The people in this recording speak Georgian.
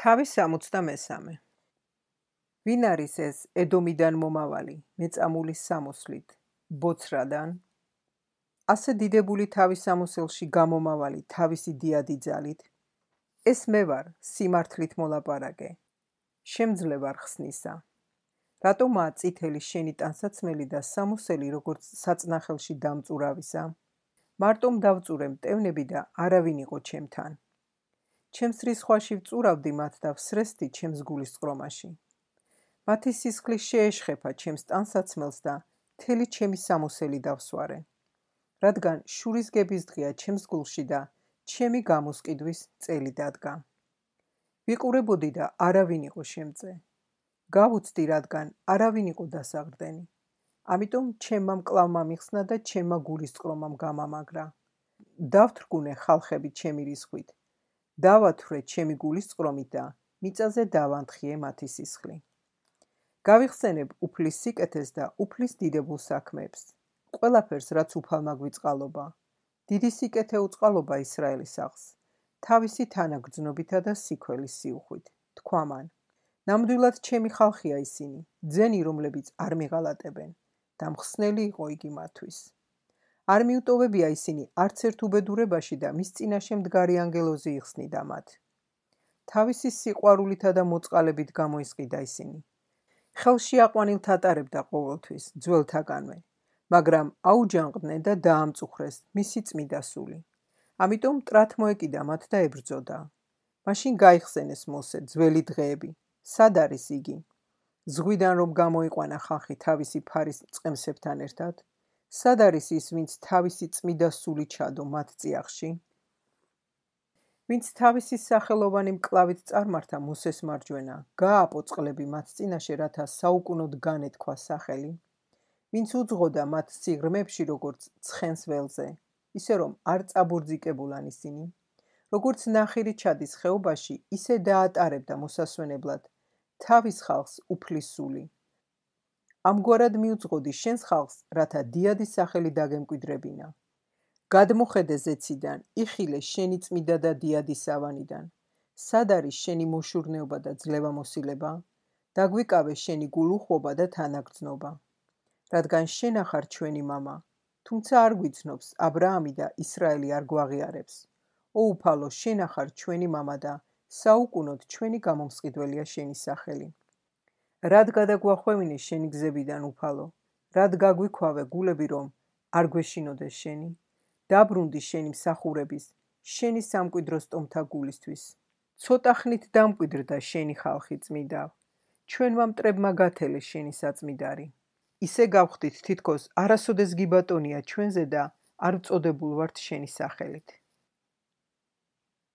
თავის 63. ვინ არის ეს ედომიდან მომავალი, მეწამული სამოსლით, ბოცრადან? ასე დიდებული თავის სამოსელში გამომავალი თავისი დიადი ძალით? ეს მე ვარ, სიმართლით მოლაპარაკე, შემძლე ვარ ხსნისა. რატომაა წითელი შენი ტანსაცმელი და სამოსელი როგორც საწნახელში დამწურავისა? მარტომ დავწურე მტევნები და არავინ იყო ჩემთან. ჩემს რისხვაში ვწურავდი მათ და ვსრესდი ჩემს გულის წყრომაში. მათი სისხლი შეეშხება ჩემს ტანსაცმელს და მთელი ჩემი სამოსელი დავსვარე. რადგან შურისგების დღეა ჩემს გულში და ჩემი გამოსყიდვის წელი დადგა. ვიყურებოდი და არავინ იყო შემწე. გავუცდი, რადგან არავინ იყო დასაყრდენი. ამიტომ ჩემმა მკლავმა მიხსნა და ჩემმა გულის წყრომამ გამამაგრა. დავთრგუნე ხალხები ჩემი რისხვით. დავათვრე ჩემი გულის წყრომით და მიწაზე დავანთხიე მათი სისხლი. გავიხსენებ უფლის სიკეთეს და უფლის დიდებულ საქმეებს. ყველაფერს, რაც უფალმა გვიწყალობა. დიდი სიკეთე უწყალობა ისრაელის სახლს. თავისი თანაგრძნობითა და სიქველის სიუხვით. თქვა მან. ნამდვილად ჩემი ხალხია ისინი, ძენი, რომლებიც არ მიღალატებენ და მხსნელი იყო იგი მათთვის. არ მიუტოვებია ისინი არც ერთ უბედურებაში და მის წინაშე მდგარი ანგელოზი იხსნიდა მათ. თავისი სიყვარულითა და მოწყალებით გამოისყიდა ისინი. ხელში აყვანილთ ატარებდა ყოველთვის, ძველთაგანვე, მაგრამ აუჯანყდნენ და დაამწუხრეს მისი წმიდა სული. ამიტომ მტრად მოეკიდა მათ და ებრძოდა. მაშინ გაიხსენეს მოსე ძველი დღეები. სად არის იგი? ზღვიდან რომ გამოიყვანა ხალხი თავისი ფარის წყემსებთან ერთად? სად არის ის, ვინც თავისი წმიდა სული ჩადო მათ წიაღში? ვინც თავისი სახელოვანი მკლავით წარმართა მოსეს მარჯვენა, გააპოწყლები მათ წინაშე, რათა საუკუნოდ განეთქვა სახელი? ვინც უძღოდა მათ სიღრმეებში, როგორც ცხენს ველზე, ისე რომ არ წაბურძიკებულან ისინი? როგორც ნახირი ჩადის ხეობაში, ისე დაატარებდა მოსასვენებლად თავის ხალხს უფლის სული. ამგვარად მიუძღოდი შენს ხალხს, რათა დიადის სახელი დაგემკვიდრებინა. გადმოხედე ზეციდან, იხილე შენი წმიდა და დიადის ავანიდან. სად არის შენი მოშურნეობა და ძლევამოსილება? დაგვიკავე შენი გულუხვობა და თანაგრძნობა. რადგან შენ ახარ ჩვენი მამა, თუმცა არ გვიცნობს აბრაამი და ისრაელი არ გვაღიარებს. ო უფალო, შენ ახარ ჩვენი მამა და საუკუნოდ ჩვენი გამომსყიდველია შენი სახელი. რად გადაგვახვევინე შენი გზებიდან, უფალო? რად გაგვიქვავე გულები, რომ არ გვეშინოდეს შენი? დაბრუნდი შენი მსახურების, შენი სამკვიდრო სტომთა გულისთვის. ცოტა ხნით დამკვიდრდა შენი ხალხი წმიდა. ჩვენმა მტრებმა გათელეს შენი საწმიდარი. ისე გავხდით, თითქოს არასოდეს გიბატონია ჩვენზე და არ ვწოდებულ ვართ შენი სახელით.